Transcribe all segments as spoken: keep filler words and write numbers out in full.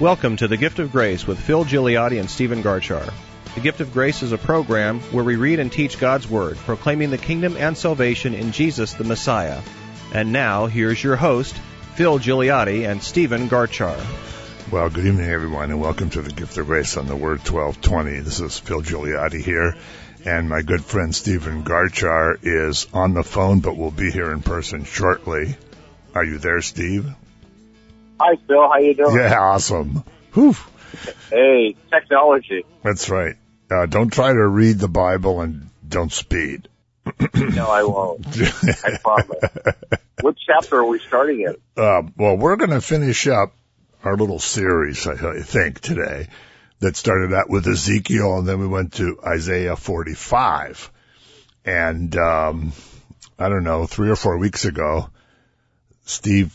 Welcome to The Gift of Grace with Phil Gigliotti and Stephen Garchar. The Gift of Grace is a program where we read and teach God's Word, proclaiming the kingdom and salvation in Jesus the Messiah. And now, here's your host, Phil Gigliotti and Stephen Garchar. Well, good evening, everyone, and welcome to The Gift of Grace on the Word twelve twenty. This is Phil Gigliotti here, and my good friend Stephen Garchar is on the phone, but will be here in person shortly. Are you there, Steve? Hi, Phil. How you doing? Yeah, awesome. Whew. Hey, technology. That's right. Uh, don't try to read the Bible and don't speed. No, I won't. I promise. What chapter are we starting in? Uh, well, we're going to finish up our little series, I think, today, that started out with Ezekiel, and then we went to Isaiah forty-five. And, um, I don't know, three or four weeks ago, Steve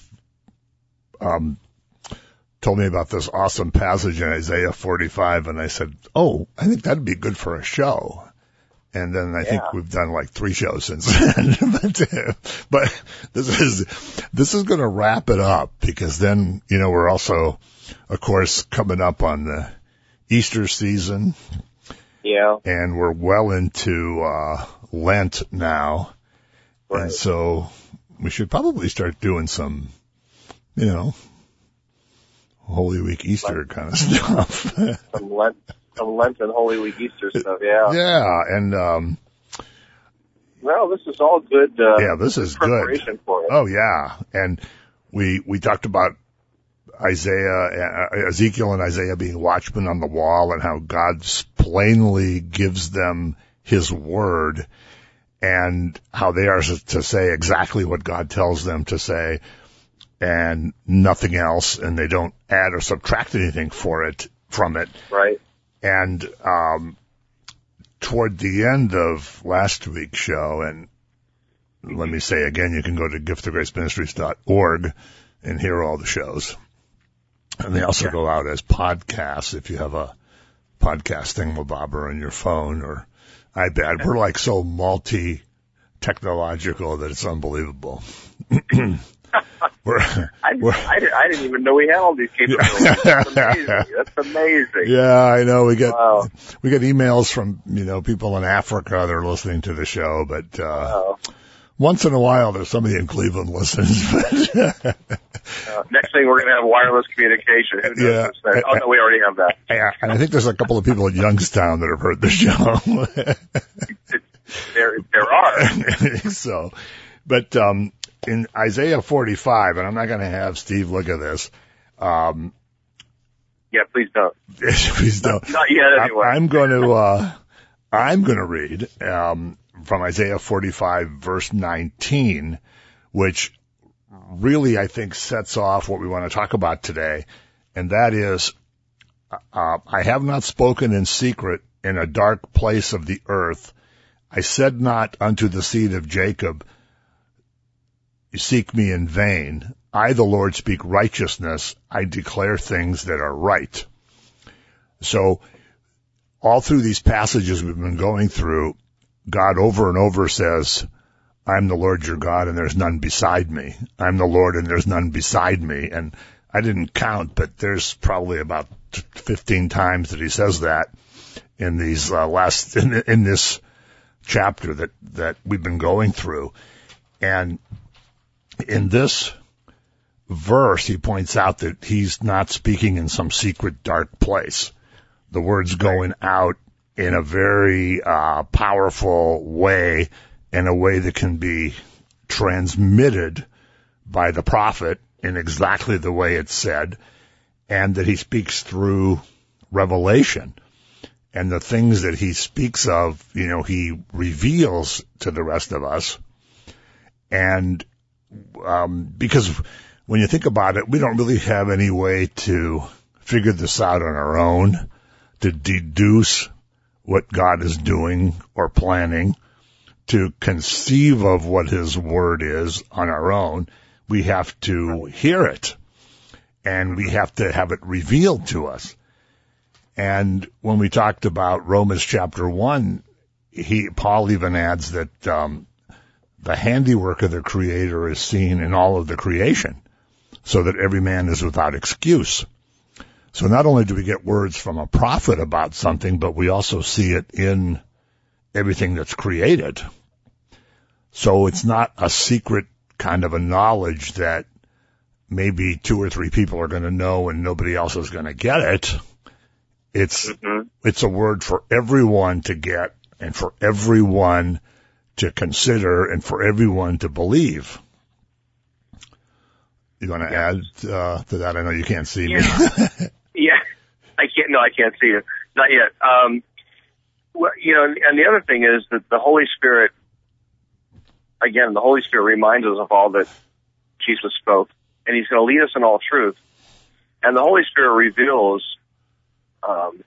um, told me about this awesome passage in Isaiah forty-five, and I said, oh, I think that'd be good for a show. And then I yeah. think we've done like three shows since then. but, uh, but this is, this is going to wrap it up, because then, you know, we're also, of course, coming up on the Easter season. Yeah. And we're well into, uh, Lent now. Right. And so we should probably start doing some, you know, Holy Week Easter Lent. kind of stuff. some Lent. Some Lent and Holy Week Easter stuff, yeah. Yeah, and, um... well, this is all good, uh... yeah, this is preparation good. for it. Oh, yeah. And we, we talked about Isaiah, uh, Ezekiel and Isaiah being watchmen on the wall, and how God plainly gives them His word, and how they are to say exactly what God tells them to say, and nothing else, and they don't add or subtract anything for it, from it. Right. And um toward the end of last week's show, and let me say again, you can go to gift of grace ministries dot org and hear all the shows. And they also yeah. go out as podcasts if you have a podcast thingamabobber on your phone or iPad. We're like so multi-technological that it's unbelievable. We're, I, we're, I, didn't, I didn't even know we had all these capabilities. That's amazing. That's amazing. Yeah, I know. We get wow. we get emails from, you know, people in Africa that are listening to the show, but uh wow. once in a while there's somebody in Cleveland listens. uh, next thing we're going to have wireless communication. Who knows? Yeah. Oh, no, we already have that. Yeah, and I think there's a couple of people in Youngstown that have heard the show. there, there are. So, but um in Isaiah forty-five, and I'm not going to have Steve look at this. Um, yeah, please don't. please don't. Not, not yet, anyway. I, I'm going to, uh, I'm going to read, um, from Isaiah forty-five verse nineteen, which really, I think, sets off what we want to talk about today. And that is, uh, I have not spoken in secret in a dark place of the earth. I said not unto the seed of Jacob, you seek me in vain. I, the Lord, speak righteousness. I declare things that are right. So all through these passages we've been going through, God over and over says, I'm the Lord your God, and there's none beside me. I'm the Lord, and there's none beside me. And I didn't count, but there's probably about fifteen times that he says that in these uh, last in, in this chapter that that we've been going through. And in this verse, he points out that he's not speaking in some secret dark place. The word's going out in a very uh powerful way, in a way that can be transmitted by the prophet in exactly the way it's said, and that he speaks through revelation. And the things that he speaks of, you know, he reveals to the rest of us. And Um, because when you think about it, we don't really have any way to figure this out on our own, to deduce what God is doing or planning, to conceive of what His Word is on our own. We have to hear it, and we have to have it revealed to us. And when we talked about Romans chapter one, he, Paul even adds that, um, the handiwork of the Creator is seen in all of the creation, so that every man is without excuse. So not only do we get words from a prophet about something, but we also see it in everything that's created. So it's not a secret kind of a knowledge that maybe two or three people are going to know and nobody else is going to get it. It's, mm-hmm. it's a word for everyone to get and for everyone to consider and for everyone to believe. You want to yeah. add uh, to that? I know you can't see yeah. me. yeah, I can't. No, I can't see you. Not yet. Um, well, you know, and the other thing is that the Holy Spirit. Again, the Holy Spirit reminds us of all that Jesus spoke, and He's going to lead us in all truth. And the Holy Spirit reveals um,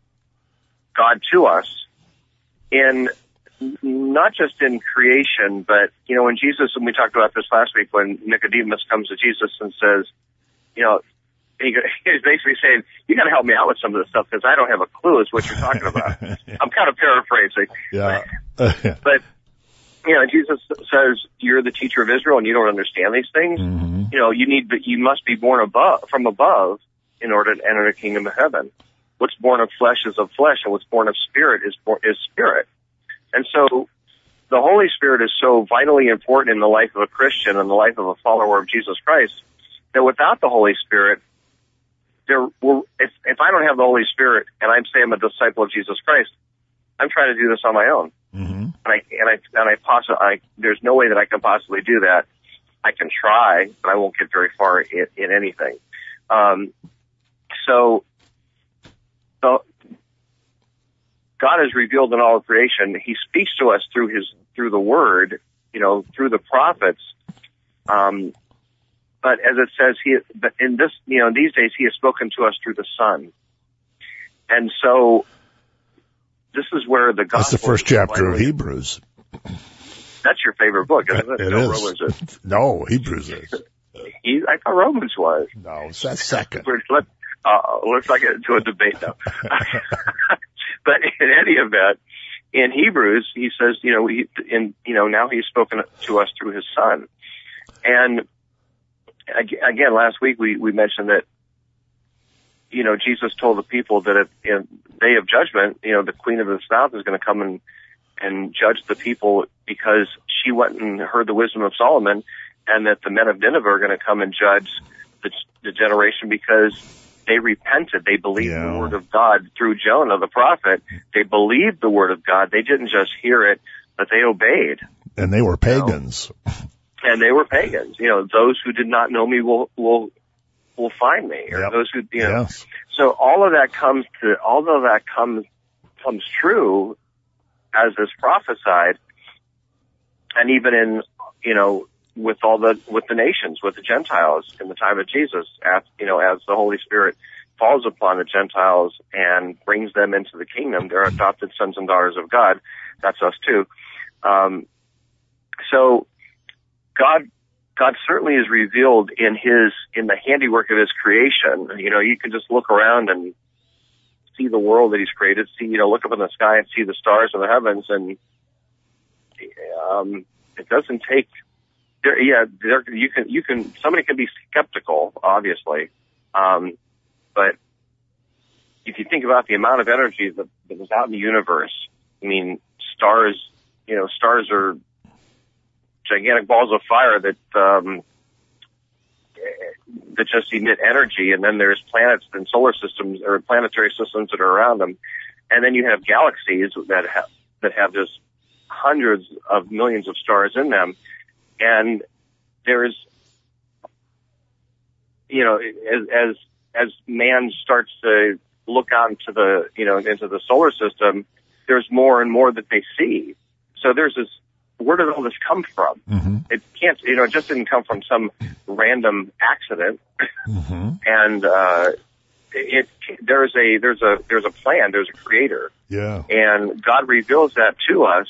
God to us in not just in creation, but, you know, when Jesus, and we talked about this last week, when Nicodemus comes to Jesus and says, you know, he, he's basically saying, you got to help me out with some of this stuff because I don't have a clue as what you're talking about. yeah. I'm kind of paraphrasing. Yeah. But, but, you know, Jesus says, you're the teacher of Israel and you don't understand these things. Mm-hmm. You know, you need, you must be born above, from above in order to enter the kingdom of heaven. What's born of flesh is of flesh, and what's born of spirit is, is spirit. And so the Holy Spirit is so vitally important in the life of a Christian and the life of a follower of Jesus Christ that without the Holy Spirit, there will, if, if I don't have the Holy Spirit and I'm saying I'm a disciple of Jesus Christ, I'm trying to do this on my own. Mm-hmm. And I, and I, and I possibly, I, there's no way that I can possibly do that. I can try, but I won't get very far in, in anything. Um, so, so, God is revealed in all of creation. He speaks to us through his, through the word, you know, through the prophets. Um, but as it says, he, but in this, you know, these days he has spoken to us through the Son. And so this is where the gospel. That's the first chapter of Hebrews. That's your favorite book, isn't it? It no, is. Romans is. No, Hebrews is. He, I thought Romans was. No, it's that second. Let, uh, looks like it's to a debate now. But in any event, in Hebrews, he says, you know, he, in, you know, now he's spoken to us through his Son. And again, last week we, we mentioned that, you know, Jesus told the people that at in day of judgment, you know, the queen of the south is going to come and, and judge the people because she went and heard the wisdom of Solomon, and that the men of Nineveh are going to come and judge the, the generation because they repented. They believed yeah. the word of God through Jonah, the prophet. They believed the word of God. They didn't just hear it, but they obeyed. And they were pagans. You know? And they were pagans. You know, those who did not know me will, will, will find me. Or yep. those who, you know. Yes. So all of that comes to, although that comes, comes true as is prophesied, and even in, you know, with all the, with the nations, with the Gentiles in the time of Jesus, as, you know, as the Holy Spirit falls upon the Gentiles and brings them into the kingdom, they're adopted sons and daughters of God. That's us too. Um, so God, God certainly is revealed in his, in the handiwork of his creation. You know, you can just look around and see the world that he's created, see, you know, look up in the sky and see the stars in the heavens, and, um, it doesn't take, There, yeah, there, you can, you can, somebody can be skeptical, obviously. Um, but if you think about the amount of energy that, that is out in the universe, I mean, stars, you know, stars are gigantic balls of fire that, um, that just emit energy. And then there's planets and solar systems or planetary systems that are around them. And then you have galaxies that have, that have just hundreds of millions of stars in them. And there's, you know, as, as, as man starts to look out into the, you know, into the solar system, there's more and more that they see. So there's this, where did all this come from? Mm-hmm. It can't, you know, it just didn't come from some random accident. Mm-hmm. And, uh, it, there's a, there's a, there's a plan, there's a creator. Yeah. And God reveals that to us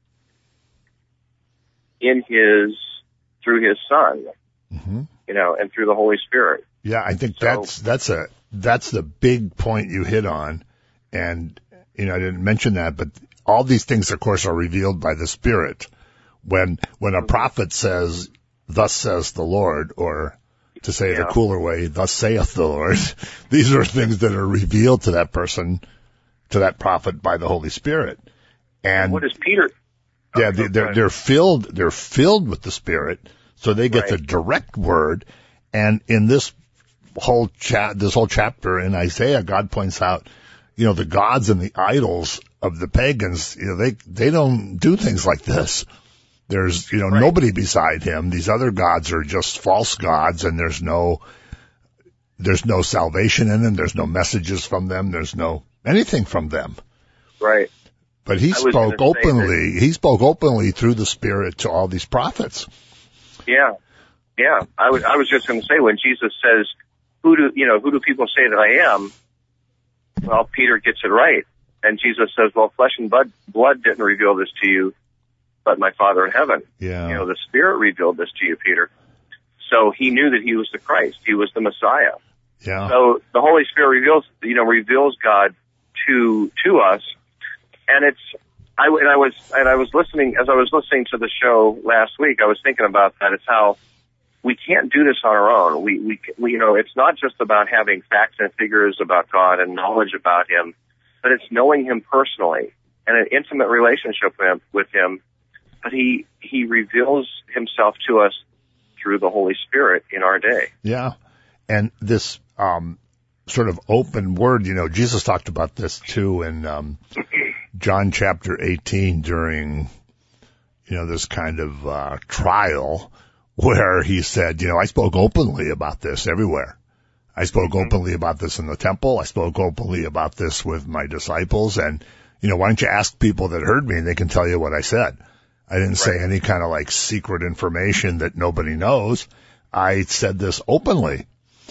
in his, through his Son, mm-hmm. you know, and through the Holy Spirit. Yeah, I think so, that's, that's a, that's the big point you hit on. And, you know, I didn't mention that, but all these things, of course, are revealed by the Spirit. When, when a prophet says, thus says the Lord, or, to say it Yeah. a cooler way, thus saith the Lord. These are things that are revealed to that person, to that prophet by the Holy Spirit. And what is Peter? yeah, Oh, they, they're, okay. they're filled, they're filled with the Spirit, so they get Right. the direct word. And in this whole chat, this whole chapter in Isaiah, God points out, you know, the gods and the idols of the pagans, you know, they, they don't do things like this. There's, you know, Right. nobody beside him. These other gods are just false gods, and there's no, there's no salvation in them. There's no messages from them. There's no anything from them. Right. But he I was spoke gonna say openly. He spoke openly through the Spirit to all these prophets. Yeah. Yeah. I was, I was just going to say, when Jesus says, who do, you know, who do people say that I am? Well, Peter gets it right. And Jesus says, well, flesh and blood, blood didn't reveal this to you, but my Father in heaven. Yeah. You know, the Spirit revealed this to you, Peter. So he knew that he was the Christ. He was the Messiah. Yeah. So the Holy Spirit reveals, you know, reveals God to, to us. And it's, I, and I was, and I was listening, as I was listening to the show last week, I was thinking about that. It's how we can't do this on our own. We, we, we, you know, it's not just about having facts and figures about God and knowledge about Him, but it's knowing Him personally and an intimate relationship with Him. With him. But He, He reveals Himself to us through the Holy Spirit in our day. Yeah. And this, um, sort of open word, you know, Jesus talked about this too in, um, John chapter eighteen during, you know, this kind of, uh, trial where he said, you know, I spoke openly about this everywhere. I spoke Mm-hmm. openly about this in the temple. I spoke openly about this with my disciples. And, you know, why don't you ask people that heard me and they can tell you what I said? I didn't say Right. any kind of like secret information that nobody knows. I said this openly.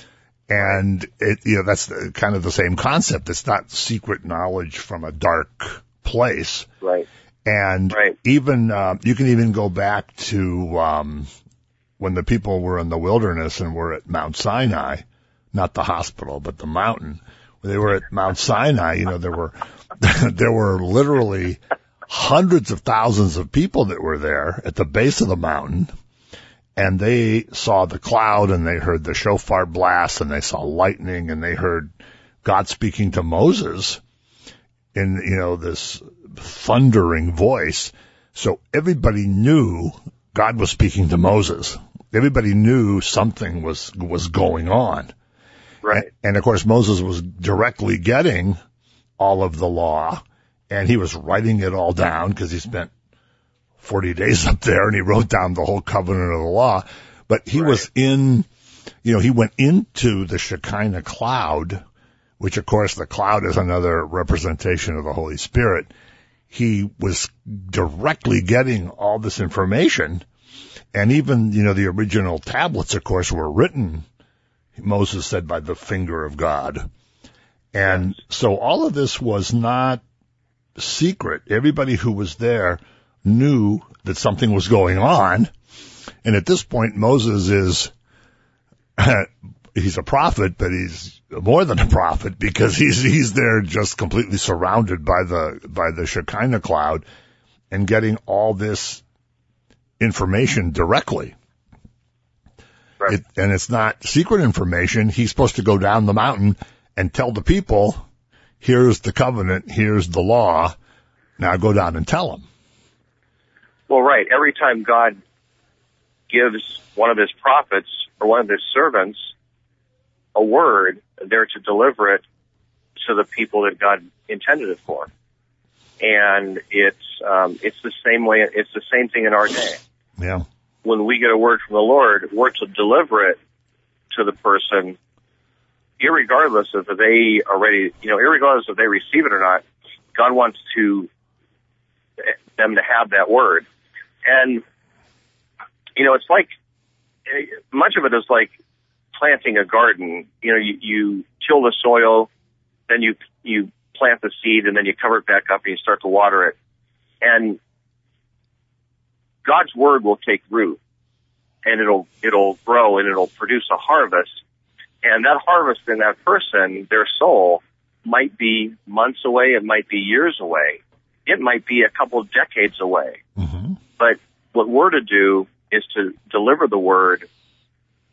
And it, you know, that's the, kind of the same concept. It's not secret knowledge from a dark place. Right. And Right. even, uh, you can even go back to, um, when the people were in the wilderness and were at Mount Sinai, not the hospital, but the mountain. When they were at Mount Sinai, you know, there were, there were literally hundreds of thousands of people that were there at the base of the mountain. And they saw the cloud and they heard the shofar blast and they saw lightning and they heard God speaking to Moses in, you know, this thundering voice. So everybody knew God was speaking to Moses. Everybody knew something was, was going on. Right. And, and of course Moses was directly getting all of the law and he was writing it all down because he spent forty days up there and he wrote down the whole covenant of the law. But he Right. was in, you know, he went into the Shekinah cloud, which of course the cloud is another representation of the Holy Spirit. He was directly getting all this information. And even, you know, the original tablets, of course, were written, Moses said, by the finger of God. And so all of this was not secret. Everybody who was there knew that something was going on. And at this point, Moses is, he's a prophet, but he's more than a prophet because he's, he's there just completely surrounded by the, by the Shekinah cloud and getting all this information directly. Right. It, and it's not secret information. He's supposed to go down the mountain and tell the people, here's the covenant, here's the law. Now go down and tell them. Well, right. Every time God gives one of His prophets or one of His servants a word, they're to deliver it to the people that God intended it for. And it's um, it's the same way. It's the same thing in our day. Yeah. When we get a word from the Lord, we're to deliver it to the person, irregardless of if they are ready. You know, irregardless if they receive it or not. God wants to them to have that word. And, you know, it's like, much of it is like planting a garden. You know, you, you till the soil, then you, you plant the seed, and then you cover it back up and you start to water it. And God's word will take root, and it'll, it'll grow and it'll produce a harvest. And that harvest in that person, their soul, might be months away, it might be years away. It might be a couple of decades away. Mm-hmm. But what we're to do is to deliver the word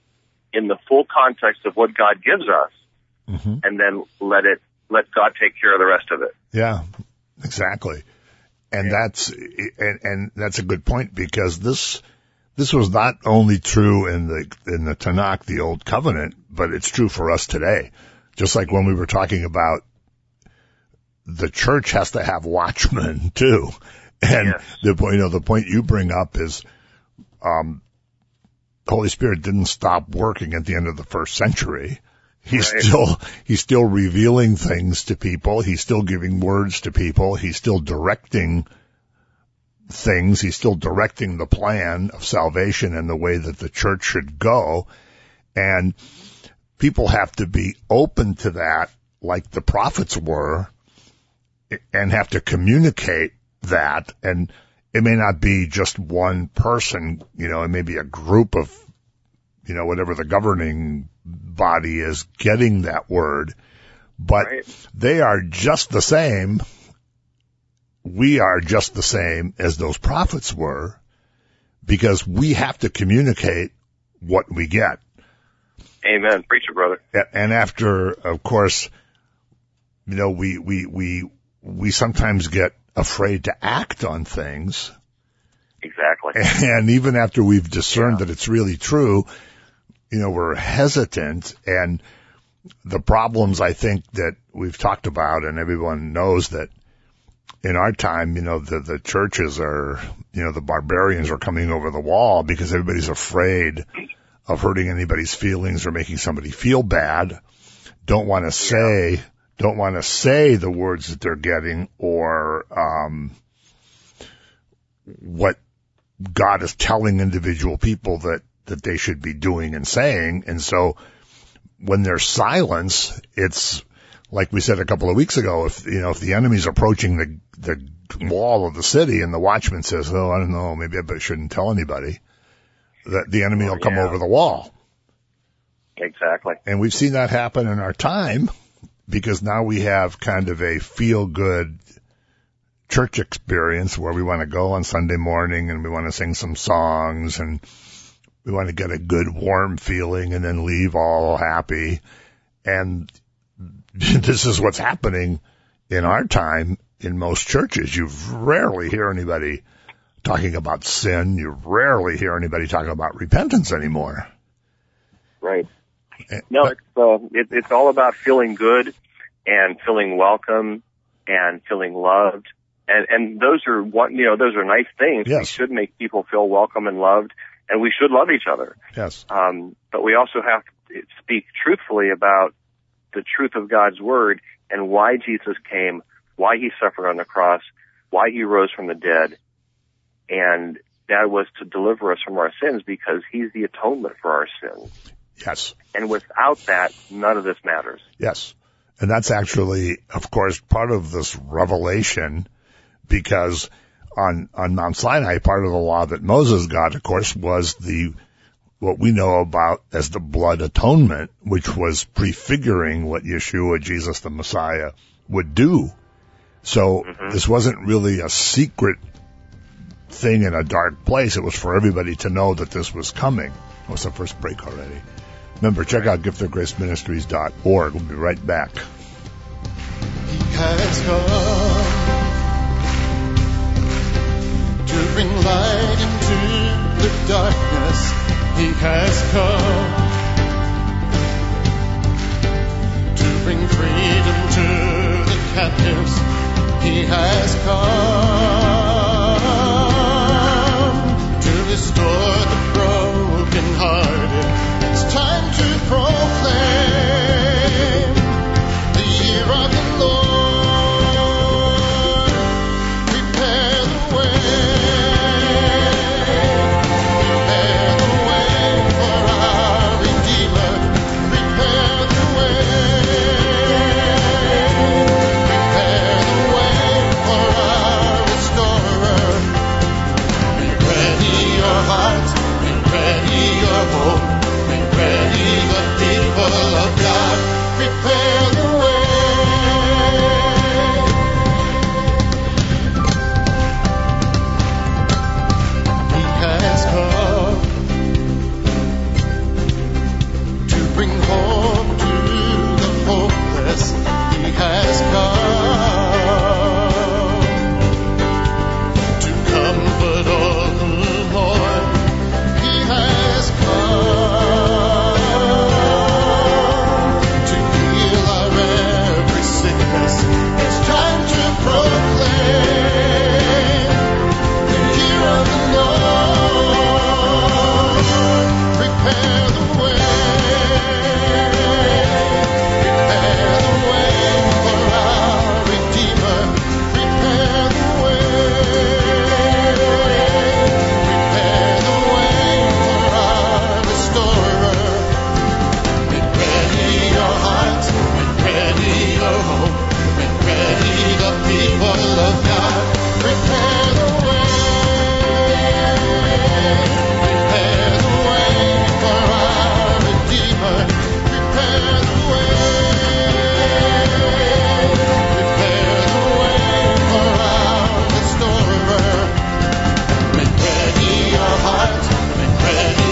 in the full context of what God gives us, mm-hmm. and then let it, let God take care of the rest of it. Yeah, exactly. And yeah. that's, and, and that's a good point, because this, this was not only true in the, in the Tanakh, the Old Covenant, but it's true for us today. Just like when we were talking about the church has to have watchmen too. And yes. the point, you know, the point you bring up is, um, the Holy Spirit didn't stop working at the end of the first century. He's right. still, he's still revealing things to people. He's still giving words to people. He's still directing things. He's still directing the plan of salvation and the way that the church should go. And people have to be open to that, like the prophets were, and have to communicate that. And it may not be just one person, you know, it may be a group of, you know, whatever the governing body is getting that word, but right. they are just the same. We are just the same as those prophets were, because we have to communicate what we get. Amen. Preach it, brother. And after, of course, you know, we, we, we, we sometimes get afraid to act on things. Exactly. And even after we've discerned yeah. that it's really true, you know, we're hesitant. And the problems I think that we've talked about, and everyone knows that in our time, you know, the, the churches are, you know, the barbarians are coming over the wall because everybody's afraid of hurting anybody's feelings or making somebody feel bad. Don't want to say, yeah. don't want to say the words that they're getting, or, um, what God is telling individual people that, that they should be doing and saying. And so when there's silence, it's like we said a couple of weeks ago, if, you know, if the enemy's approaching the, the wall of the city and the watchman says, oh, I don't know, maybe I shouldn't tell anybody, that the enemy will come yeah. over the wall. Exactly. And we've seen that happen in our time, because now we have kind of a feel-good church experience where we want to go on Sunday morning and we want to sing some songs and we want to get a good warm feeling and then leave all happy. And this is what's happening in our time in most churches. You rarely hear anybody talking about sin. You rarely hear anybody talking about repentance anymore. Right. No, it's, uh, it, it's all about feeling good and feeling welcome and feeling loved. And, and those are one, you know, those are nice things. Yes. We should make people feel welcome and loved, and we should love each other. Yes. Um, but we also have to speak truthfully about the truth of God's word and why Jesus came, why he suffered on the cross, why he rose from the dead. And that was to deliver us from our sins, because he's the atonement for our sins. Yes. And without that, none of this matters. Yes. And that's actually, of course, part of this revelation, because on, on Mount Sinai, part of the law that Moses got, of course, was the, what we know about as the blood atonement, which was prefiguring what Yeshua, Jesus the Messiah, would do. So mm-hmm. this wasn't really a secret thing in a dark place. It was for everybody to know that this was coming. What's the first break already? Remember, check out gift of grace ministries dot org. We'll be right back. He has come to bring light into the darkness. He has come to bring freedom to the captives. He has come to restore the brokenhearted. It's time to proclaim the year of the Lord. Prepare the way, prepare the way for our Redeemer. Prepare the way, prepare the way for our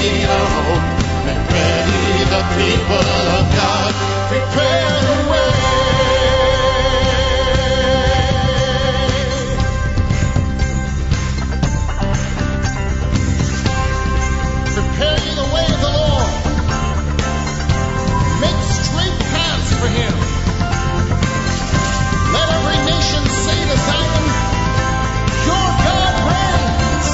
ready your hope. Make ready the people of God. Prepare the way. Prepare ye the way of the Lord. Make straight paths for him. Let every nation say to Zion, your God reigns.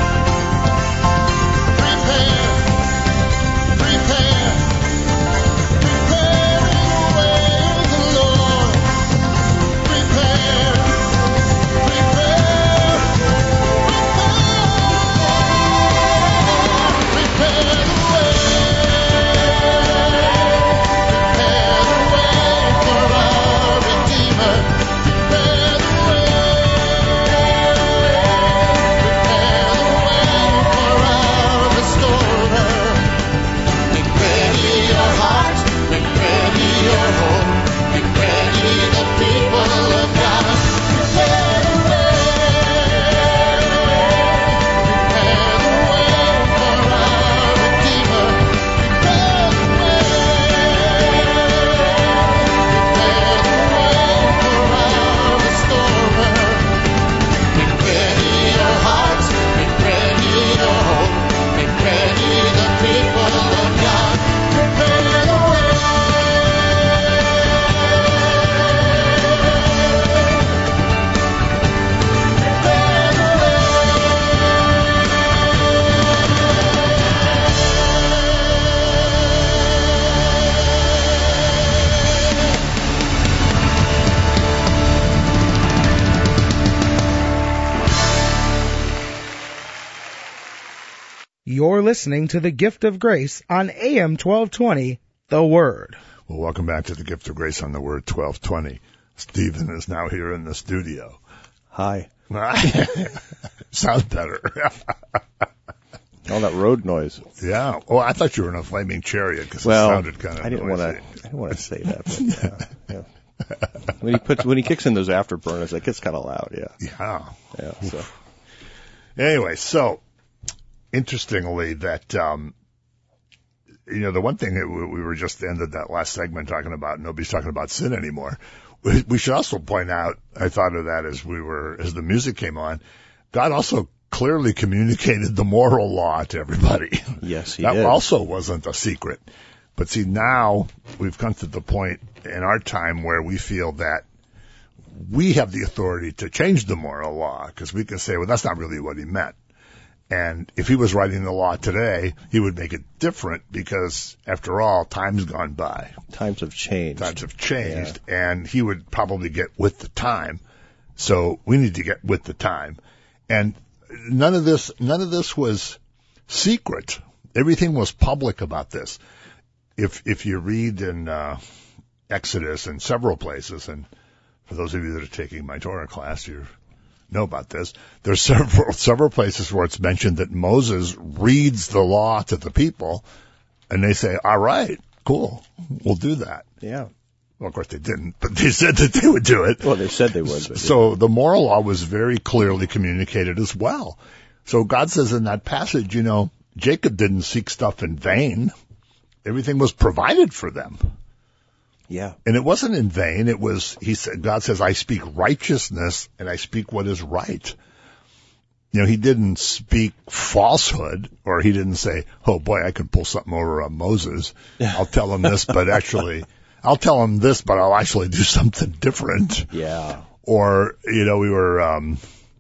Prepare, prepare, preparing the way of the Lord. Prepare, prepare, prepare, prepare the way. Prepare the way for our Redeemer. Prepare the way. Prepare the way for our Restorer. Make ready your heart. Make ready your hope. Make ready the people of God. Prepare the way. Prepare the way for our Redeemer. Prepare the way. Prepare the way for our Restorer. Make ready your heart. Make ready your hope. Make ready the people of God. Prepare the way. Prepare the You're listening to The Gift of Grace on A M twelve twenty, The Word. Well, welcome back to the Gift of Grace on the Word twelve twenty. Stephen is now here in the studio. Hi. Sounds better. All that road noise. Yeah. Oh, I thought you were in a flaming chariot because Well, it sounded kind of I didn't want noisy. to. I didn't want to say that. But, yeah, yeah. When he puts, when he kicks in those afterburners, it gets kind of loud. Yeah. Yeah. Yeah. So. Anyway, so interestingly, that um, you know, the one thing that we, we were just ended that last segment talking about, nobody's talking about sin anymore. We, we should also point out, I thought of that as we were, as the music came on, God also clearly communicated the moral law to everybody. Yes, he that did. also wasn't a secret. But see, now we've come to the point in our time where we feel that we have the authority to change the moral law because we can say, well, that's not really what he meant. And if he was writing the law today, he would make it different because, after all, time's gone by. Times have changed. Times have changed, yeah. And he would probably get with the time. So we need to get with the time. And none of this, none of this was secret. Everything was public about this. If if you read in uh, Exodus and several places, and for those of you that are taking my Torah class, you know about this. There's several several places where it's mentioned that Moses reads the law to the people, and they say, "All right, cool, we'll do that." Yeah. Well, of course they didn't, but they said that they would do it. Well, they said they would. But so the moral law was very clearly communicated as well. So God says in that passage, you know, Jacob didn't seek stuff in vain. Everything was provided for them. Yeah. And it wasn't in vain. It was, he said, God says, I speak righteousness and I speak what is right. You know, he didn't speak falsehood, or he didn't say, oh boy, I could pull something over on Moses. I'll tell him this, but actually, I'll tell him this, but I'll actually do something different. Yeah. Or, you know, we were, um,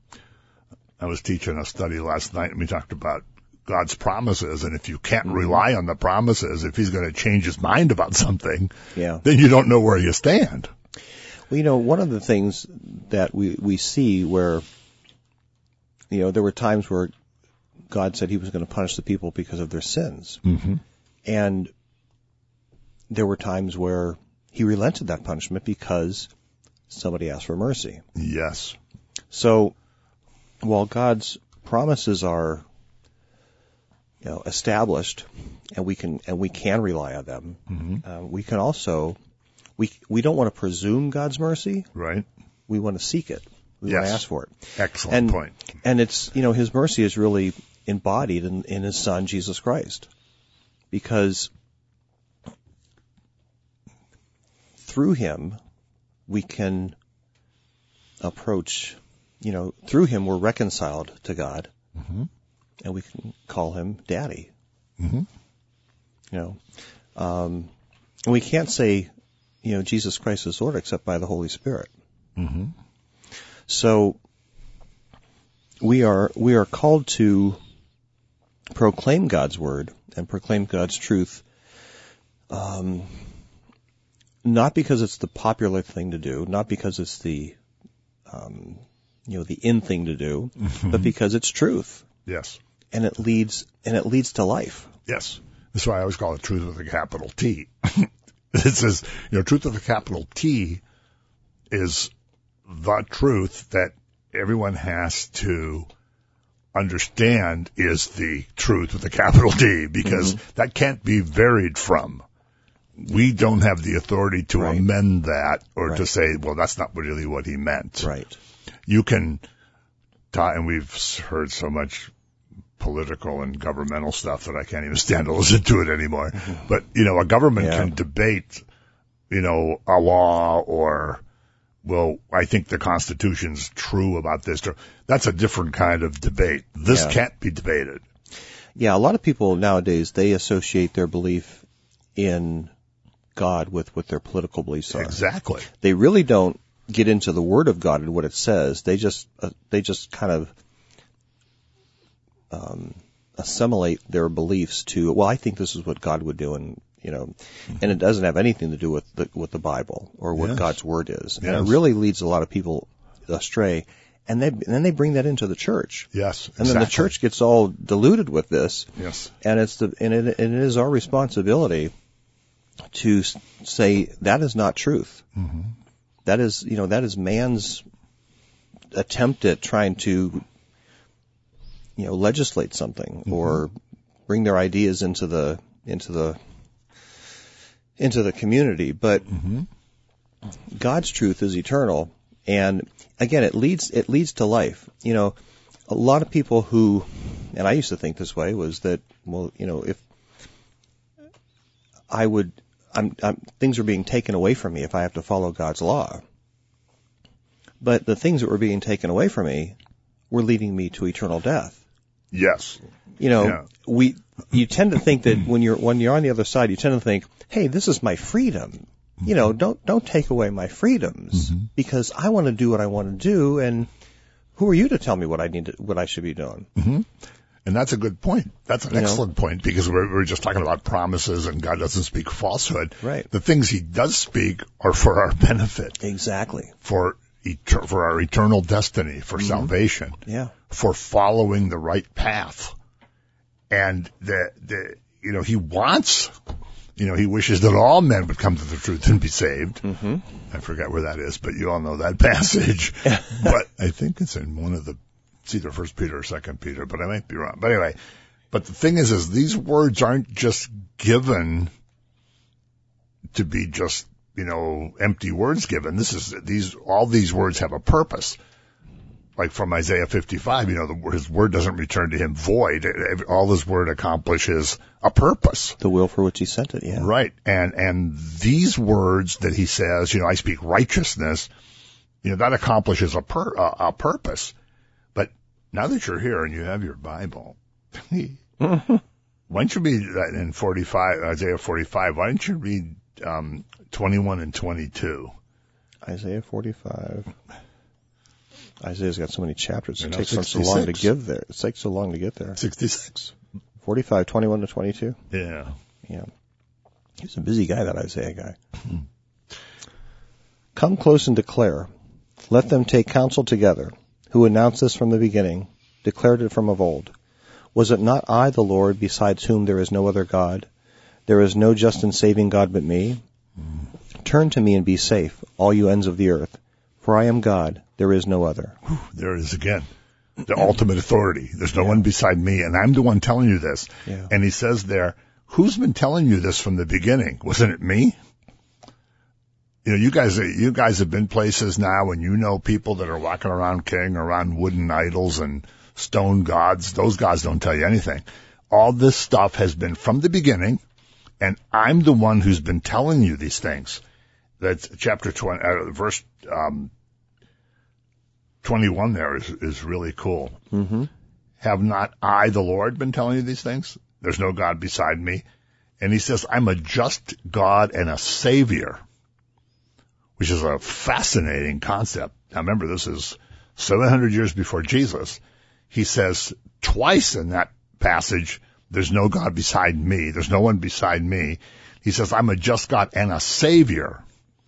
I was teaching a study last night and we talked about God's promises, and if you can't mm-hmm. rely on the promises, if he's going to change his mind about something, yeah. then you don't know where you stand. Well, you know, one of the things that we, we see where, you know, there were times where God said he was going to punish the people because of their sins. Mm-hmm. And there were times where he relented that punishment because somebody asked for mercy. Yes. So while God's promises are, you know, established, and we can and we can rely on them, mm-hmm. uh, we can also we we don't want to presume God's mercy. Right. We want to seek it. We yes. want to ask for it. Excellent and, point. And it's, you know, his mercy is really embodied in, in his son, Jesus Christ. Because through him, we can approach, you know, through him we're reconciled to God, mm-hmm. and we can call him Daddy. Mm-hmm. You know, um, and we can't say, you know, Jesus Christ is Lord except by the Holy Spirit. Mm-hmm. So we are we are called to proclaim God's word and proclaim God's truth, um, not because it's the popular thing to do, not because it's the um, you know the in thing to do, mm-hmm. but because it's truth. Yes, and it leads and it leads to life. Yes, that's why I always call it truth with a capital T. It says, you know, truth with a capital T is the truth that everyone has to understand is the truth with a capital T, because mm-hmm. that can't be varied from. We don't have the authority to right. amend that or right. to say, well, that's not really what he meant. Right. You can, and we've heard so much political and governmental stuff that I can't even stand to listen to it anymore. Mm-hmm. But, you know, a government yeah. can debate, you know, a law or, well, I think the Constitution's true about this. That's a different kind of debate. This yeah. can't be debated. Yeah, a lot of people nowadays, they associate their belief in God with what their political beliefs are. Exactly. They really don't get into the Word of God and what it says. They just, uh, they just kind of um, assimilate their beliefs to, well, I think this is what God would do, and you know, mm-hmm. and it doesn't have anything to do with the, with the Bible or what yes. God's Word is. Yes. And it really leads a lot of people astray. And, they, and then they bring that into the church. Yes, exactly. And then the church gets all diluted with this. Yes. And it's the and it, and it is our responsibility to say that is not truth. Mm-hmm. That is, you know, that is man's attempt at trying to, you know, legislate something mm-hmm. or bring their ideas into the into the into the community. But mm-hmm. God's truth is eternal. And again, it leads, it leads to life. You know, a lot of people who, and I used to think this way, was that, well, you know, if I would, I'm, I'm, things are being taken away from me if I have to follow God's law. But the things that were being taken away from me were leading me to eternal death. Yes. You know, yeah. we, you tend to think that when you're, when you're on the other side, you tend to think, hey, this is my freedom. You know, don't don't take away my freedoms mm-hmm. because I want to do what I want to do, and who are you to tell me what I need to, what I should be doing? Mm-hmm. And that's a good point. That's an you excellent know? point, because we're, we're just talking about promises, and God doesn't speak falsehood. Right. The things He does speak are for our benefit. Exactly. For eter- for our eternal destiny, for mm-hmm. salvation. Yeah. For following the right path, and the the you know He wants. You know, He wishes that all men would come to the truth and be saved. Mm-hmm. I forget where that is, but you all know that passage. But I think it's in one of the, it's either First Peter or Second Peter, but I might be wrong. But anyway, but the thing is, is these words aren't just given to be just, you know, empty words given. This is, these, all these words have a purpose. Like from Isaiah fifty-five, you know, the, His word doesn't return to Him void. All His word accomplishes a purpose. The will for which He sent it, yeah. Right. And, and these words that He says, you know, I speak righteousness, you know, that accomplishes a per, a, a purpose. But now that you're here and you have your Bible, why don't you read that in forty-five, Isaiah forty-five, why don't you read, um, twenty-one and twenty-two? Isaiah forty-five. Isaiah's got so many chapters. It know, takes so long to give there. It takes so long to get there. sixty-six. forty-five, twenty-one to twenty-two? Yeah. Yeah. He's a busy guy, that Isaiah guy. Come close and declare. Let them take counsel together. Who announced this from the beginning, declared it from of old. Was it not I, the Lord, besides whom there is no other God? There is no just and saving God but me. Mm. Turn to me and be safe, all you ends of the earth. For I am God, there is no other. Whew, there it is again. The ultimate authority. There's no yeah. one beside me, and I'm the one telling you this. Yeah. And He says there, who's been telling you this from the beginning? Wasn't it me? You know, you guys, you guys have been places now, and you know people that are walking around carrying around wooden idols and stone gods. Those gods don't tell you anything. All this stuff has been from the beginning, and I'm the one who's been telling you these things. That's chapter twenty, uh, verse um, twenty-one there is, is really cool. Mm-hmm. Have not I, the Lord, been telling you these things? There's no God beside me. And he says, I'm a just God and a Savior, which is a fascinating concept. Now remember, this is seven hundred years before Jesus. He says twice in that passage, there's no God beside me. There's no one beside me. He says, I'm a just God and a Savior.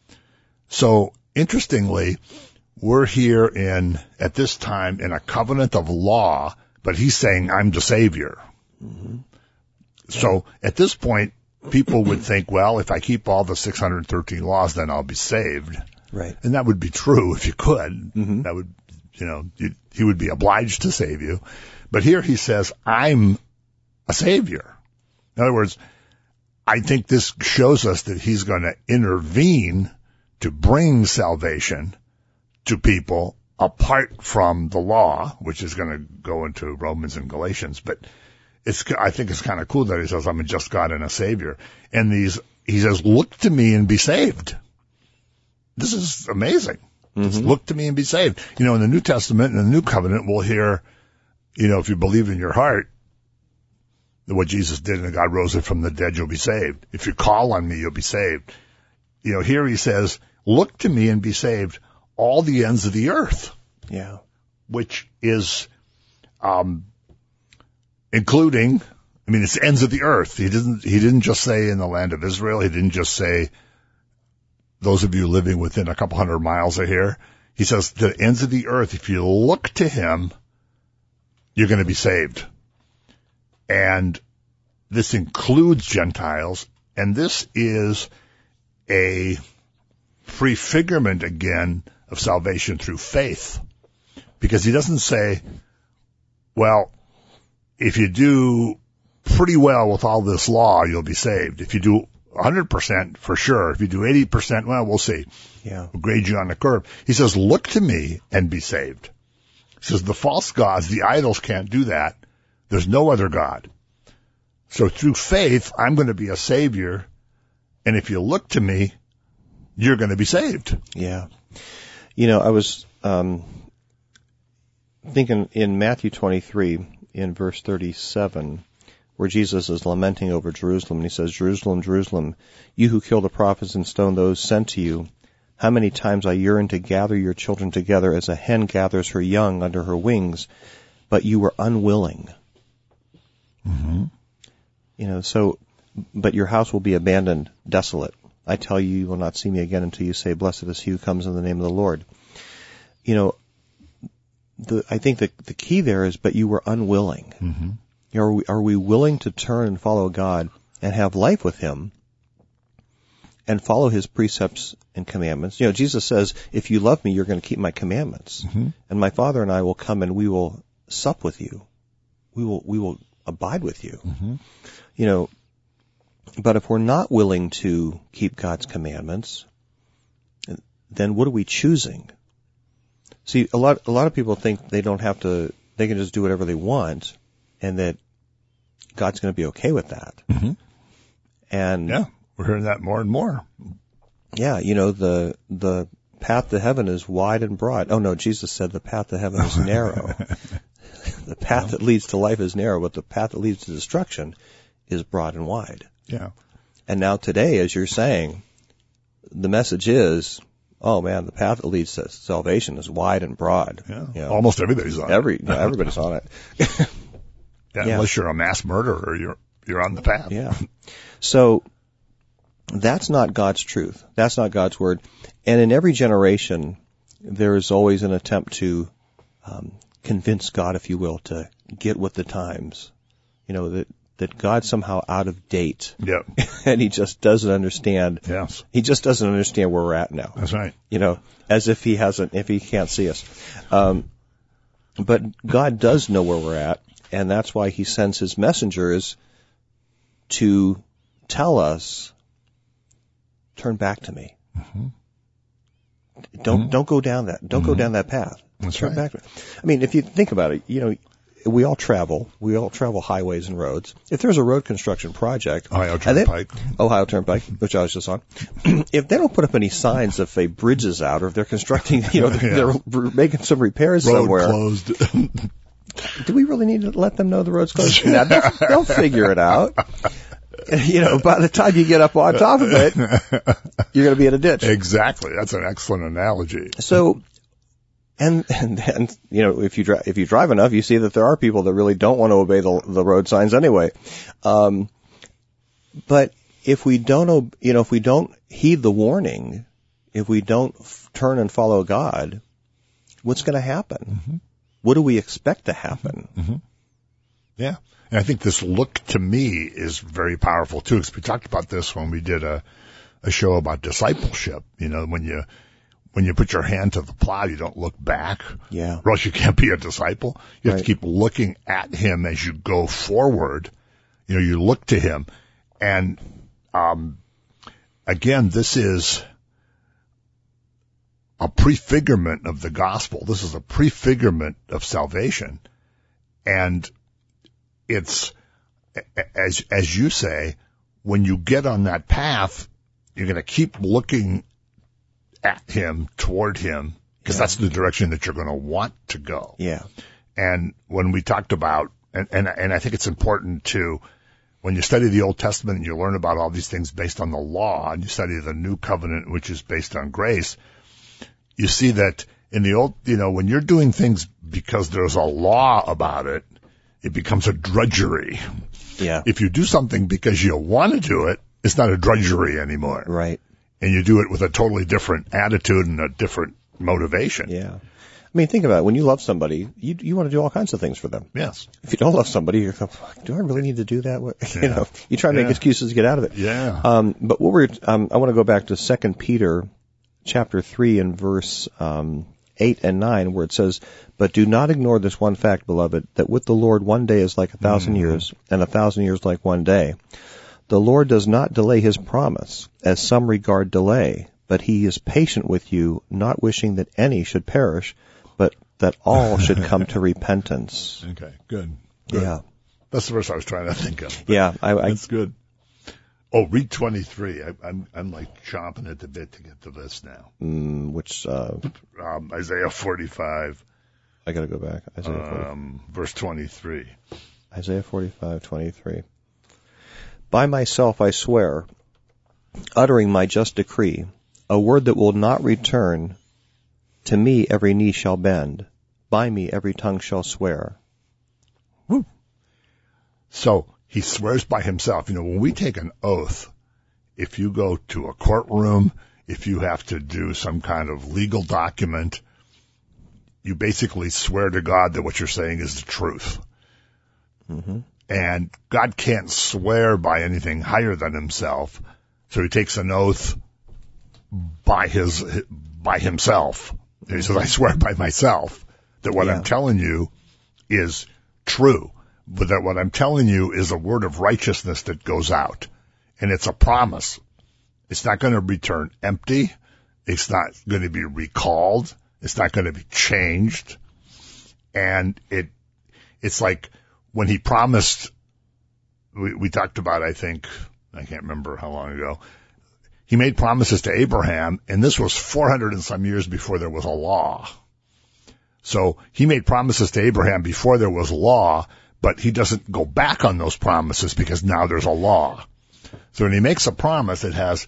So interestingly, we're here in, at this time, in a covenant of law, but he's saying, I'm the Savior. Mm-hmm. So at this point, people would think, well, if I keep all the six hundred thirteen laws, then I'll be saved. Right. And that would be true if you could. Mm-hmm. That would, you know, you, he would be obliged to save you. But here he says, I'm a Savior. In other words, I think this shows us that he's going to intervene to bring salvation to people apart from the law, which is going to go into Romans and Galatians. But it's, I think it's kind of cool that he says, I'm a just God and a Savior. And these, he says, look to me and be saved. This is amazing. Mm-hmm. Just look to me and be saved. You know, in the New Testament and the New Covenant, we'll hear, you know, if you believe in your heart that what Jesus did and God rose it from the dead, you'll be saved. If you call on me, you'll be saved. You know, here he says, look to me and be saved, all the ends of the earth. Yeah. Which is, um, including, I mean, it's ends of the earth. He didn't, he didn't just say in the land of Israel. He didn't just say those of you living within a couple hundred miles of here. He says the ends of the earth, if you look to him, you're going to be saved. And this includes Gentiles, and this is a prefigurement again of salvation through faith. Because he doesn't say, well, if you do pretty well with all this law, you'll be saved. If you do one hundred percent, for sure. If you do eighty percent, well, we'll see. Yeah. We'll grade you on the curve. He says, look to me and be saved. He says, the false gods, the idols can't do that. There's no other God. So through faith, I'm going to be a Savior. And if you look to me, you're going to be saved. Yeah. You know, I was um, thinking in Matthew twenty-three, in verse thirty-seven, where Jesus is lamenting over Jerusalem, and he says, Jerusalem, Jerusalem, you who kill the prophets and stone those sent to you, how many times I yearned to gather your children together as a hen gathers her young under her wings, but you were unwilling. Mm-hmm. You know, so, but your house will be abandoned, desolate. I tell you, you will not see me again until you say, blessed is he who comes in the name of the Lord. You know, the, I think the, the key there is, but you were unwilling. Mm-hmm. Are we, are we willing to turn and follow God and have life with him and follow his precepts and commandments? You know, Jesus says, if you love me, you're going to keep my commandments. Mm-hmm. And my Father and I will come and we will sup with you. We will, we will abide with you. Mm-hmm. You know, but if we're not willing to keep God's commandments, then what are we choosing? See, a lot, a lot of people think they don't have to, they can just do whatever they want and that God's going to be okay with that. Mm-hmm. And yeah, we're hearing that more and more. Yeah, you know, the, the path to heaven is wide and broad. Oh no, Jesus said the path to heaven is narrow. The path well, that leads to life is narrow, but the path that leads to destruction is broad and wide. Yeah. And now today, as you're saying, the message is, oh man, the path that leads to salvation is wide and broad. Yeah. You know, almost everybody's on every, it. You know, everybody's on it. yeah, yeah. Unless you're a mass murderer, you're, you're on the path. Yeah. So, that's not God's truth. That's not God's word. And in every generation, there is always an attempt to, um, convince God, if you will, to get with the times. You know, that, that God's somehow out of date. Yep. And he just doesn't understand. Yes. He just doesn't understand where we're at now. That's right. You know, as if he hasn't, if he can't see us. Um, but God does know where we're at, and that's why he sends his messengers to tell us, turn back to me. Mm-hmm. Don't, mm-hmm. don't go down that, don't mm-hmm. go down that path. That's turn right. back to me. I mean, if you think about it, you know, we all travel. We all travel highways and roads. If there's a road construction project, Ohio Turnpike, Ohio Turnpike, which I was just on, if they don't put up any signs if a bridge is out or if they're constructing, you know, they're, Yeah. they're making some repairs road somewhere. closed. Do we really need to let them know the road's closed? Now, they'll, they'll figure it out. You know, by the time you get up on top of it, you're going to be in a ditch. Exactly. That's an excellent analogy. So, and, and then, you know, if you drive, if you drive enough, you see that there are people that really don't want to obey the, the road signs anyway. Um, but if we don't, ob- you know, if we don't heed the warning, if we don't f- turn and follow God, what's going to happen? Mm-hmm. What do we expect to happen? Mm-hmm. Yeah. And I think this look to me is very powerful too, because we talked about this when we did a, a show about discipleship. You know, when you, when you put your hand to the plow, you don't look back. Yeah. Or else you can't be a disciple. You have Right. to keep looking at him as you go forward. You know, you look to him. And, um, again, this is a prefigurement of the gospel. This is a prefigurement of salvation. And it's, as, as you say, when you get on that path, you're going to keep looking at him, toward him, because Yeah. that's the direction that you're going to want to go. Yeah. And when we talked about, and, and, and I think it's important to, when you study the Old Testament and you learn about all these things based on the law, and you study the New Covenant, which is based on grace, you see that in the old, you know, when you're doing things because there's a law about it, it becomes a drudgery. Yeah. If you do something because you want to do it, it's not a drudgery anymore. Right. And you do it with a totally different attitude and a different motivation. Yeah. I mean, think about it. When you love somebody, you you want to do all kinds of things for them. Yes. If you don't love somebody, you're like, do I really need to do that? What- You Yeah. know, you try to make Yeah. excuses to get out of it. Yeah. Um, but what we're, um, I want to go back to Second Peter chapter three and verse, um, eight and nine, where it says, but do not ignore this one fact, beloved, that with the Lord one day is like a thousand Mm-hmm. years, and a thousand years like one day. The Lord does not delay his promise, as some regard delay, but he is patient with you, not wishing that any should perish, but that all should come to repentance. Okay. Good. Good. Yeah. That's the verse I was trying to think of. Yeah. I, I, That's good. Oh, read twenty-three. I, I'm, I'm like chomping at the bit to get to this now. mm, which, uh, Um, Isaiah forty-five, I gotta go back. Isaiah forty. um, verse twenty-three. Isaiah forty-five twenty-three. By myself I swear, uttering my just decree, a word that will not return. To me every knee shall bend. By me every tongue shall swear. Woo. So he swears by himself. You know, when we take an oath, if you go to a courtroom, if you have to do some kind of legal document, you basically swear to God that what you're saying is the truth. Mm-hmm. And God can't swear by anything higher than himself. So he takes an oath by his, by himself. He says, I swear by myself that what Yeah. I'm telling you is true, but that what I'm telling you is a word of righteousness that goes out. And it's a promise. It's not going to return empty. It's not going to be recalled. It's not going to be changed. And it, it's like when he promised, we, we talked about, I think, I can't remember how long ago, he made promises to Abraham, and this was four hundred and some years before there was a law. So he made promises to Abraham before there was law, but he doesn't go back on those promises because now there's a law. So when he makes a promise, it has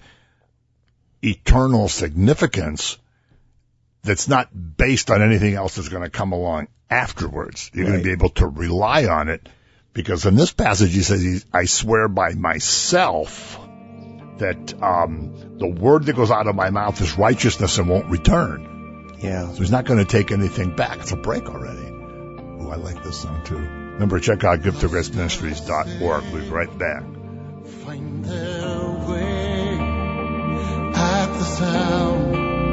eternal significance that's not based on anything else that's going to come along afterwards. You're Right. going to be able to rely on it, because in this passage he says, he, I swear by myself that um, the word that goes out of my mouth is righteousness and won't return. Yeah. So he's not going to take anything back. It's a break already. Oh, I like this song too. Remember, check out gift of grace ministries dot org. We'll be right back. Find their way at the sound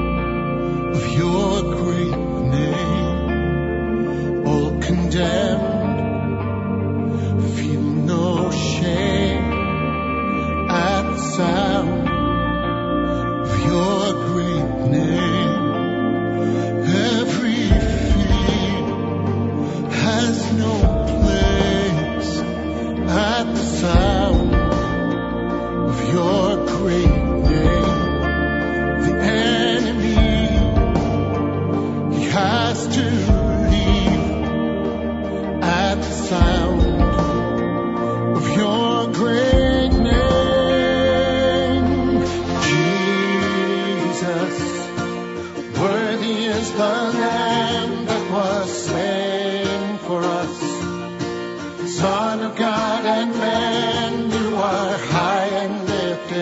of your great name. All condemned, feel no shame at the sound of your great name. Every fear has no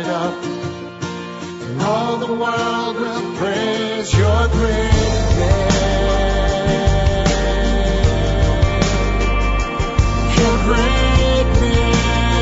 lifted up, and all the world will praise your great name. Your great name.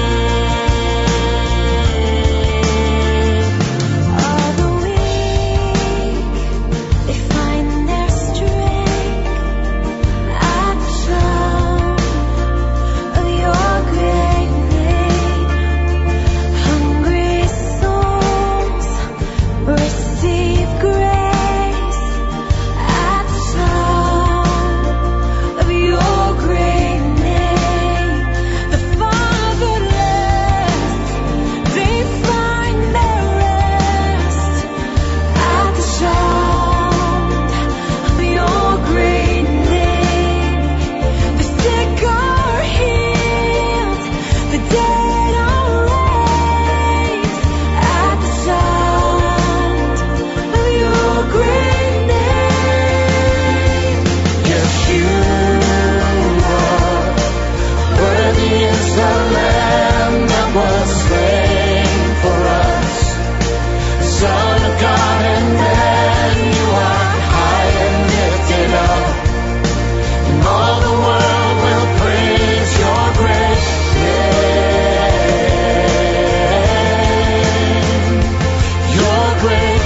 All the weak, they find their strength at the sound of your great name. Hungry souls receive grace at the sound of your great name. The fatherless, they find their rest at the sound of your great name. The sick are healed, the dead are raised at the sound of your great name. Yeshua, worthy is the Lamb that was slain for us. Son of God and man, you are high and lifted up, and all the world will praise your great name. Your great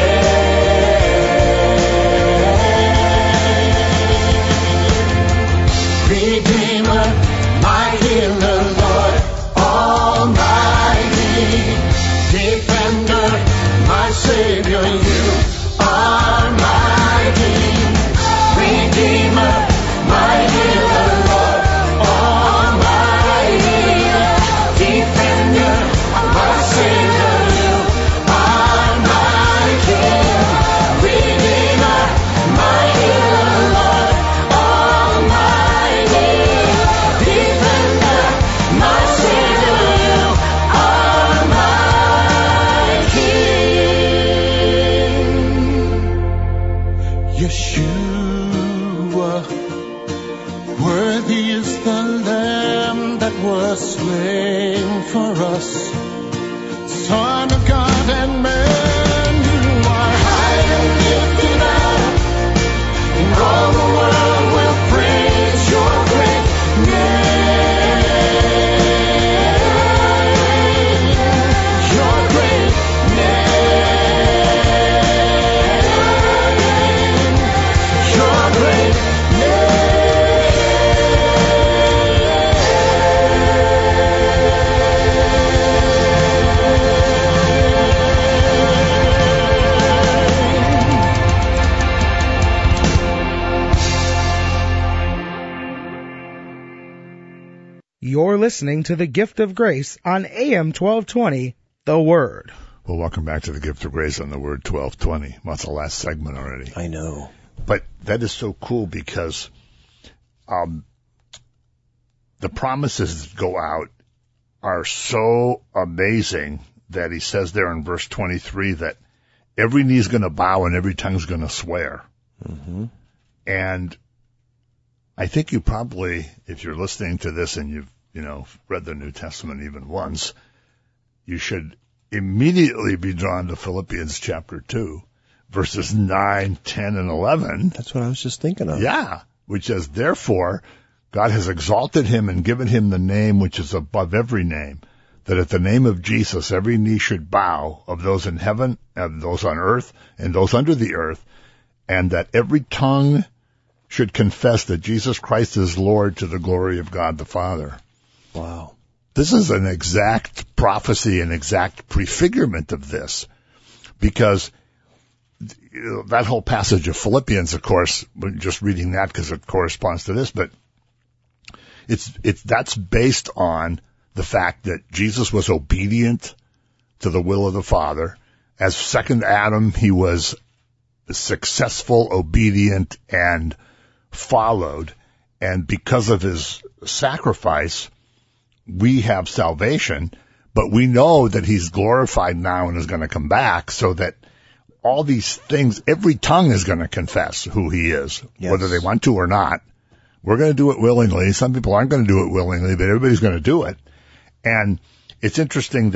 name. Redeemer, my healer, Lord Almighty. Defender, my Savior, you are mighty. Redeemer, my healer, Lord Almighty. Defender, my Savior, you are mighty. Redeemer, my healer, Lord Almighty. Defender, my Savior, you are my King. Yeshua, worthy is the Lamb that was slain for us. Son of God and man, you are high and lifted up, and all the world will praise your great name. Your great name. Your great You're listening to The Gift of Grace on A M twelve twenty, The Word. Well, welcome back to the Gift of Grace on the Word twelve twenty. Well, that's the last segment already. I know. But that is so cool because um, the promises that go out are so amazing that he says there in verse twenty-three that every knee is going to bow and every tongue is going to swear. Mm-hmm. And I think you probably, if you're listening to this and you've, you know, read the New Testament even once, you should immediately be drawn to Philippians chapter two, verses nine, ten, and eleven. That's what I was just thinking of. Yeah, which says, therefore, God has exalted him and given him the name which is above every name, that at the name of Jesus every knee should bow, of those in heaven, of those on earth, and those under the earth, and that every tongue should confess that Jesus Christ is Lord, to the glory of God the Father. Wow. This is an exact prophecy, an exact prefigurement of this, because you know, that whole passage of Philippians, of course, we're just reading that because it corresponds to this, but it's it's that's based on the fact that Jesus was obedient to the will of the Father. As second Adam, he was successful, obedient, and followed. And because of his sacrifice, we have salvation, but we know that he's glorified now and is going to come back, so that all these things, every tongue is going to confess who he is, yes, whether they want to or not. We're going to do it willingly. Some people aren't going to do it willingly, but everybody's going to do it. And it's interesting that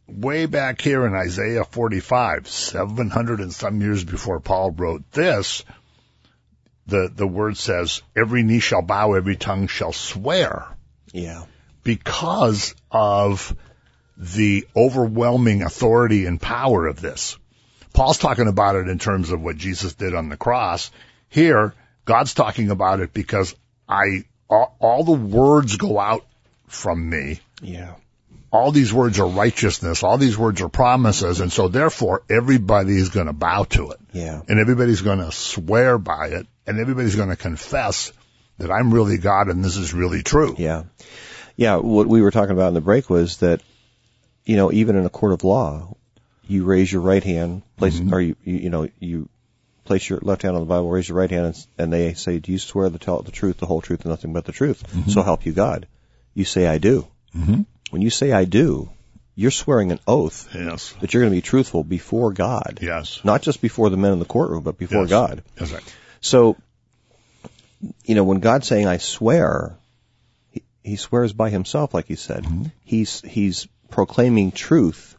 way back here in Isaiah forty-five, seven hundred and some years before Paul wrote this, the, the word says, every knee shall bow, every tongue shall swear, Yeah. because of the overwhelming authority and power of this. Paul's talking about it in terms of what Jesus did on the cross. Here, God's talking about it because I, all, all the words go out from me. Yeah. All these words are righteousness. All these words are promises. And so therefore, everybody is going to bow to it. Yeah. And everybody's going to swear by it. And everybody's going to confess that I'm really God and this is really true. Yeah. Yeah. What we were talking about in the break was that, you know, even in a court of law, you raise your right hand, place, Mm-hmm. or you, you, you know, you place your left hand on the Bible, raise your right hand, and, and they say, do you swear to tell the truth, the whole truth, and nothing but the truth? Mm-hmm. So help you God. You say, I do. Mm-hmm. When you say I do, you're swearing an oath Yes. that you're going to be truthful before God. Yes. Not just before the men in the courtroom, but before Yes. God. That's right. So, you know, when God's saying I swear, he, he swears by himself, like you said. Mm-hmm. He's, he's proclaiming truth,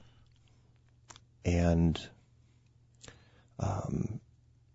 and um,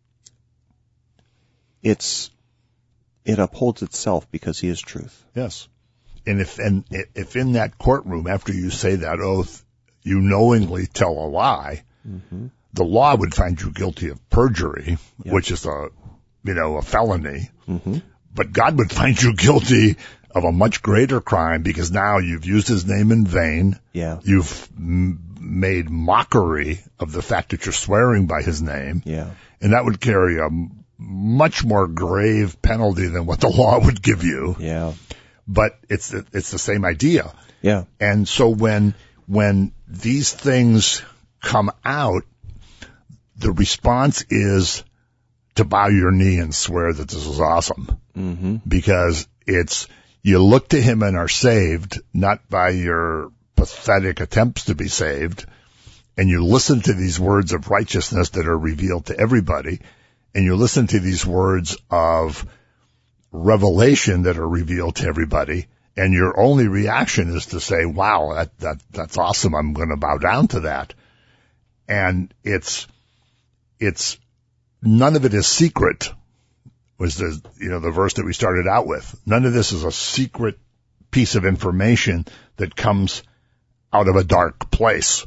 it's, it upholds itself because he is truth. Yes. And if, and if in that courtroom, after you say that oath, you knowingly tell a lie, Mm-hmm. the law would find you guilty of perjury, Yep. which is a, you know, a felony. Mm-hmm. But God would find you guilty of a much greater crime because now you've used his name in vain. Yeah. You've m- made mockery of the fact that you're swearing by his name. Yeah. And that would carry a m- much more grave penalty than what the law would give you. Yeah. But it's the, it's the same idea. Yeah. And so when, when these things come out, the response is to bow your knee and swear that this is awesome. Mm-hmm. Because it's, you look to him and are saved, not by your pathetic attempts to be saved, and you listen to these words of righteousness that are revealed to everybody, and you listen to these words of revelation that are revealed to everybody, and your only reaction is to say, wow, that, that, that's awesome. I'm going to bow down to that. And it's, it's, none of it is secret, was the, you know, the verse that we started out with. None of this is a secret piece of information that comes out of a dark place.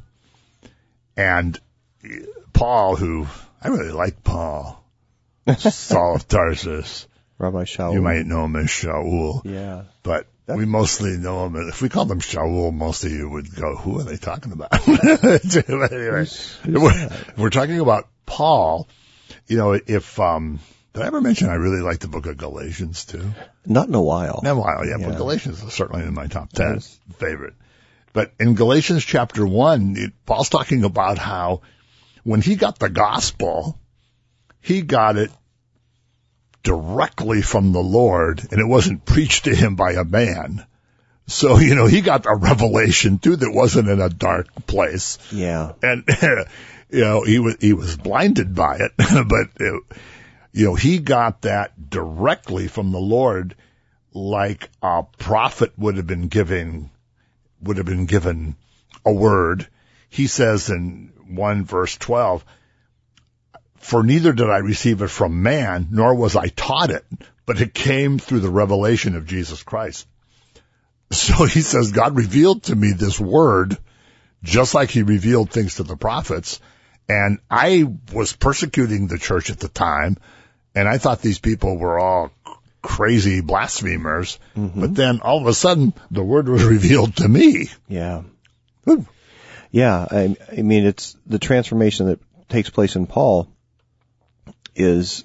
And Paul, who, I really like Paul, Saul of Tarsus. Rabbi Shaul. You might know him as Shaul, Yeah. but we mostly know him. If we called him Shaul, most of you would go, who are they talking about? Anyway, we're, we're talking about Paul. You know, if, um, did I ever mention I really like the book of Galatians too? Not in a while. Not a while, yeah, Yeah. but Galatians is certainly in my top ten Yes. favorite. But in Galatians chapter one, it, Paul's talking about how when he got the gospel, he got it directly from the Lord, and it wasn't preached to him by a man. So, you know, he got a revelation too that wasn't in a dark place. Yeah. And, you know, he was, he was blinded by it, but, it, you know, he got that directly from the Lord like a prophet would have been giving, would have been given a word. He says in one verse twelve, for neither did I receive it from man, nor was I taught it, but it came through the revelation of Jesus Christ. So he says, God revealed to me this word, just like he revealed things to the prophets. And I was persecuting the church at the time, and I thought these people were all crazy blasphemers. Mm-hmm. But then all of a sudden, the word was revealed to me. Yeah. Woo. Yeah. I, I mean, it's the transformation that takes place in Paul is,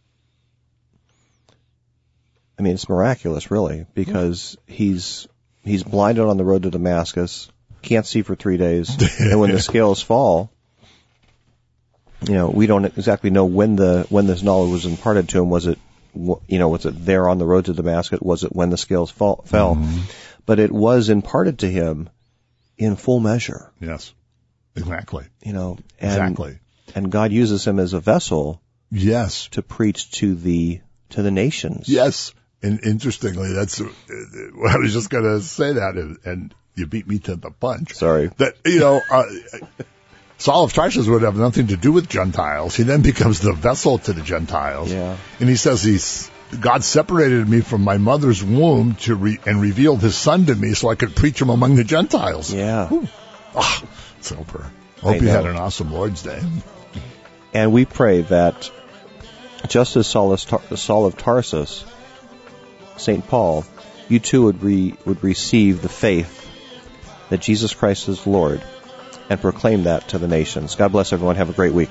I mean, it's miraculous, really, because he's he's blinded on the road to Damascus, can't see for three days, and when the scales fall, you know, we don't exactly know when the when this knowledge was imparted to him. Was it, you know, was it there on the road to Damascus? Was it when the scales fall, fell? Mm-hmm. But it was imparted to him in full measure. Yes, exactly. You know, and, exactly. And God uses him as a vessel. Yes. To preach to the to the nations. Yes. And interestingly, that's, I was just going to say that. And, and, you beat me to the punch. Sorry. That, you know, uh, Saul of Tarsus would have nothing to do with Gentiles. He then becomes the vessel to the Gentiles. Yeah. And he says he's, God separated me from my mother's womb to re, and revealed his son to me so I could preach him among the Gentiles. Yeah. Oh, super. Hope I you know. had an awesome Lord's Day. And we pray that just as Saul of, Tar- Saul of Tarsus, Saint Paul, you too would re- would receive the faith that Jesus Christ is Lord and proclaim that to the nations. God bless everyone. Have a great week.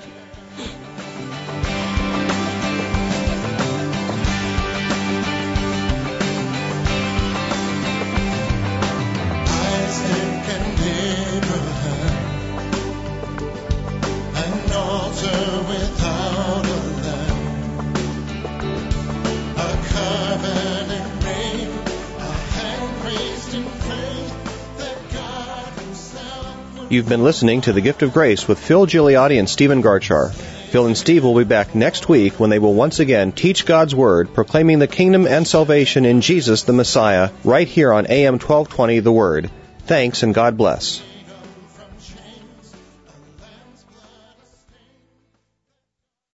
Isaac and Abraham, an altar without a lamb, a covenant ring, a hand raised in faith that God himself would. You've been listening to The Gift of Grace with Phil Gigliotti and Stephen Garchar. Phil and Steve will be back next week when they will once again teach God's Word, proclaiming the kingdom and salvation in Jesus the Messiah, right here on A M twelve twenty The Word. Thanks and God bless.